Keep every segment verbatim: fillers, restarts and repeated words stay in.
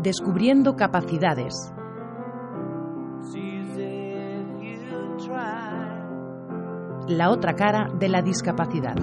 Descubriendo capacidades. La otra cara de la discapacidad.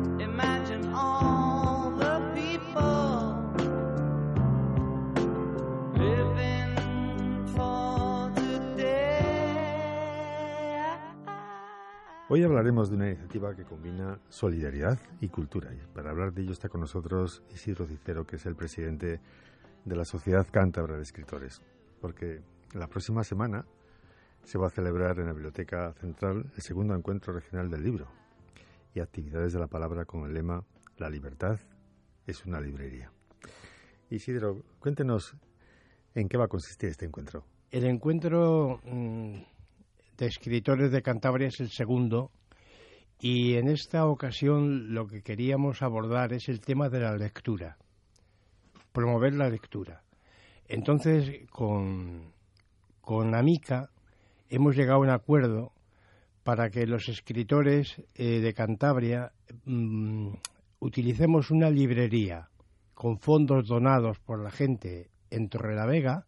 Hoy hablaremos de una iniciativa que combina solidaridad y cultura. Y para hablar de ello está con nosotros Isidro Cicero, que es el presidente de la Sociedad Cántabra de Escritores. Porque la próxima semana se va a celebrar en la Biblioteca Central el segundo encuentro regional del libro y actividades de la palabra con el lema La libertad es una librería. Isidro, cuéntenos en qué va a consistir este encuentro. El encuentro mmm, de escritores de Cantabria es el segundo, y en esta ocasión lo que queríamos abordar es el tema de la lectura, promover la lectura. Entonces, con, con AMICA hemos llegado a un acuerdo para que los escritores eh, de Cantabria mmm, utilicemos una librería con fondos donados por la gente en Torrelavega,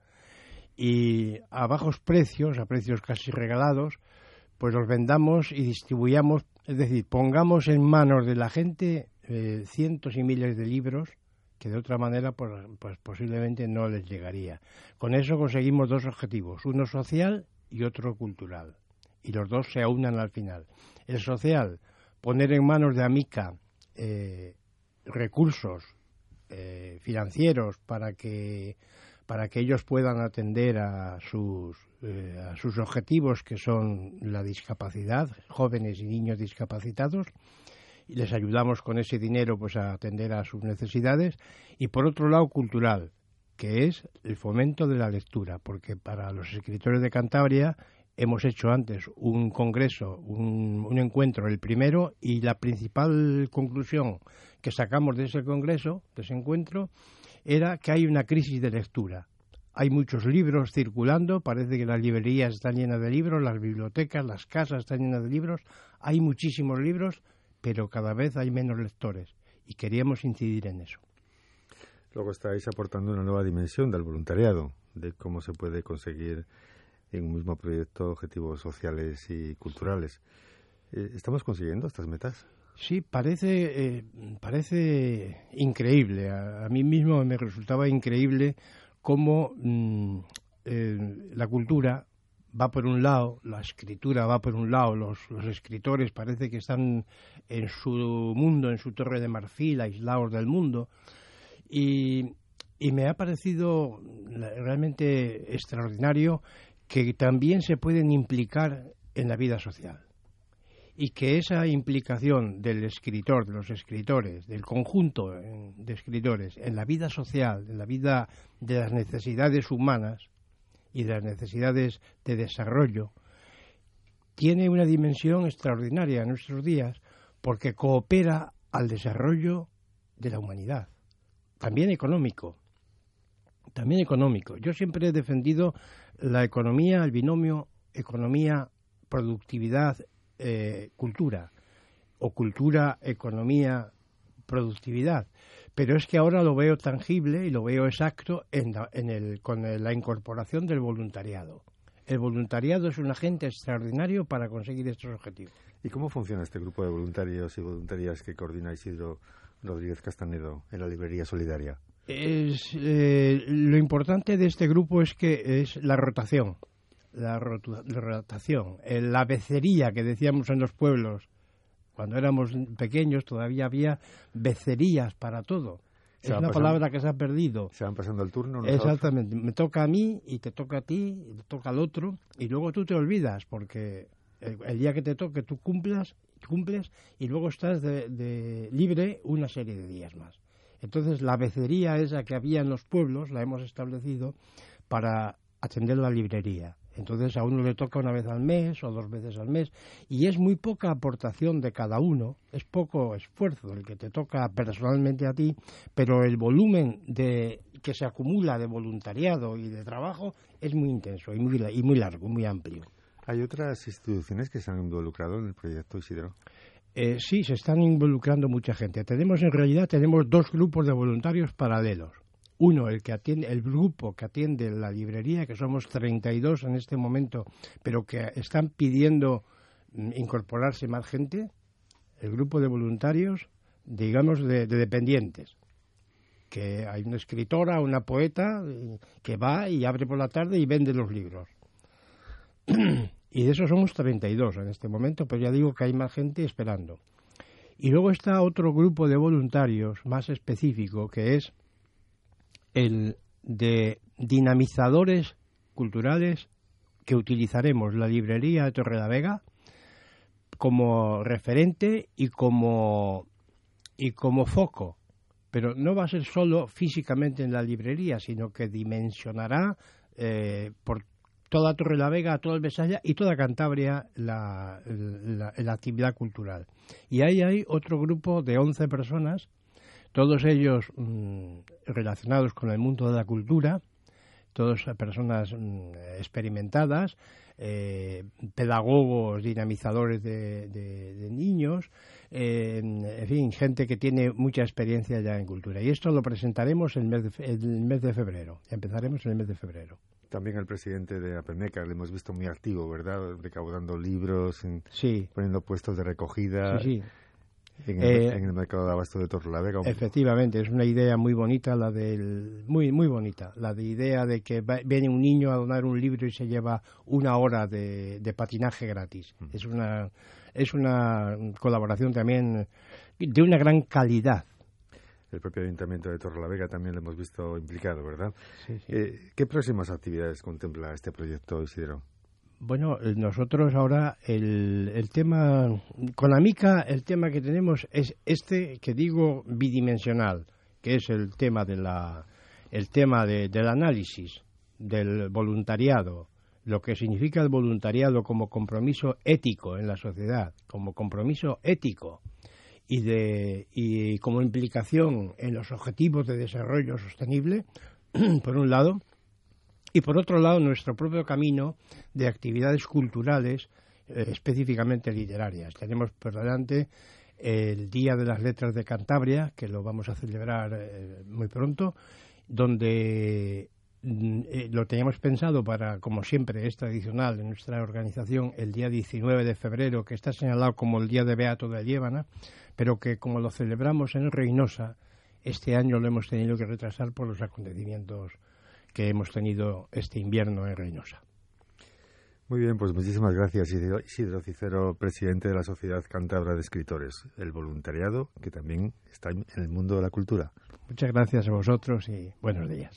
y a bajos precios, a precios casi regalados, pues los vendamos y distribuyamos, es decir, pongamos en manos de la gente eh, cientos y miles de libros que de otra manera pues, pues posiblemente no les llegaría. Con eso conseguimos dos objetivos, uno social y otro cultural, y los dos se aunan al final. El social, poner en manos de AMICA eh, recursos eh, financieros para que para que ellos puedan atender a sus, eh, a sus objetivos, que son la discapacidad, jóvenes y niños discapacitados, y les ayudamos con ese dinero pues a atender a sus necesidades. Y por otro lado, cultural, que es el fomento de la lectura, porque para los escritores de Cantabria hemos hecho antes un congreso, un, un encuentro, el primero, y la principal conclusión que sacamos de ese congreso, de ese encuentro, era que hay una crisis de lectura. Hay muchos libros circulando, parece que las librerías están llenas de libros, las bibliotecas, las casas están llenas de libros, hay muchísimos libros, pero cada vez hay menos lectores, y queríamos incidir en eso. Luego estáis aportando una nueva dimensión del voluntariado, de cómo se puede conseguir en un mismo proyecto objetivos sociales y culturales. ¿Estamos consiguiendo estas metas? Sí, parece, eh, parece increíble. A, a mí mismo me resultaba increíble cómo mmm, eh, la cultura va por un lado, la escritura va por un lado, los, los escritores parece que están en su mundo, en su torre de marfil, aislados del mundo, y, y me ha parecido realmente extraordinario que también se pueden implicar en la vida social. Y que esa implicación del escritor, de los escritores, del conjunto de escritores en la vida social, en la vida de las necesidades humanas y de las necesidades de desarrollo, tiene una dimensión extraordinaria en nuestros días, porque coopera al desarrollo de la humanidad, también económico, también económico. Yo siempre he defendido la economía, el binomio economía, productividad, Eh, cultura, o cultura, economía, productividad, pero es que ahora lo veo tangible y lo veo exacto en, la, en el, con el, la incorporación del voluntariado. El voluntariado es un agente extraordinario para conseguir estos objetivos. ¿Y cómo funciona este grupo de voluntarios y voluntarias que coordina Isidro Rodríguez Castanedo en la Librería Solidaria? Es, eh, lo importante de este grupo es que es la rotación. La rotación, la becería que decíamos en los pueblos. Cuando éramos pequeños todavía había becerías para todo. Es una pasando, palabra que se ha perdido. Se van pasando el turno. Exactamente. Me toca a mí y te toca a ti y te toca al otro, y luego tú te olvidas porque el, el día que te toque tú cumplas, cumples y luego estás de, de libre una serie de días más. Entonces la becería esa que había en los pueblos la hemos establecido para atender la librería. Entonces a uno le toca una vez al mes o dos veces al mes, y es muy poca aportación de cada uno, es poco esfuerzo el que te toca personalmente a ti, pero el volumen de que se acumula de voluntariado y de trabajo es muy intenso y muy, y muy largo, muy amplio. ¿Hay otras instituciones que se han involucrado en el proyecto, Isidro? Eh, sí, se están involucrando mucha gente. Tenemos, en realidad, tenemos dos grupos de voluntarios paralelos. Uno, el que atiende, el grupo que atiende la librería, que somos treinta y dos en este momento, pero que están pidiendo mm, incorporarse más gente, el grupo de voluntarios, digamos, de, de dependientes, que hay una escritora, una poeta, que va y abre por la tarde y vende los libros. Y de esos somos treinta y dos en este momento, pues ya digo que hay más gente esperando. Y luego está otro grupo de voluntarios más específico, que es el de dinamizadores culturales, que utilizaremos la librería de Torrelavega como referente y como, y como foco. Pero no va a ser solo físicamente en la librería, sino que dimensionará eh, por toda Torrelavega, toda el Besaya y toda Cantabria la, la, la actividad cultural. Y ahí hay otro grupo de once personas, todos ellos mmm, relacionados con el mundo de la cultura, todas personas mmm, experimentadas, eh, pedagogos, dinamizadores de, de, de niños, eh, en fin, gente que tiene mucha experiencia ya en cultura. Y esto lo presentaremos el mes de, el mes de febrero, empezaremos en el mes de febrero. También al presidente de APEMECA le hemos visto muy activo, ¿verdad? Recaudando libros, en, sí. poniendo puestos de recogida. Sí, sí. En el, eh, en el mercado de abasto de Torrelavega. Efectivamente, es una idea muy bonita, la del muy muy bonita, la de idea de que va, viene un niño a donar un libro y se lleva una hora de, de patinaje gratis. Mm. Es una es una colaboración también de una gran calidad. El propio Ayuntamiento de Torrelavega también lo hemos visto implicado, ¿verdad? Sí, sí. Eh, ¿Qué próximas actividades contempla este proyecto, Isidro? Bueno, nosotros ahora el, el tema, con Amica el tema que tenemos es este que digo bidimensional, que es el tema de la, el tema de, del análisis, del voluntariado, lo que significa el voluntariado como compromiso ético en la sociedad, como compromiso ético y de y como implicación en los objetivos de desarrollo sostenible, por un lado. Y por otro lado, nuestro propio camino de actividades culturales, eh, específicamente literarias. Tenemos por delante el Día de las Letras de Cantabria, que lo vamos a celebrar eh, muy pronto, donde eh, lo teníamos pensado para, como siempre es tradicional en nuestra organización, el día diecinueve de febrero, que está señalado como el Día de Beato de Liébana, pero que como lo celebramos en Reynosa, este año lo hemos tenido que retrasar por los acontecimientos que hemos tenido este invierno en Reynosa. Muy bien, pues muchísimas gracias, Isidro Cicero, presidente de la Sociedad Cántabra de Escritores, el voluntariado que también está en el mundo de la cultura. Muchas gracias a vosotros y buenos días.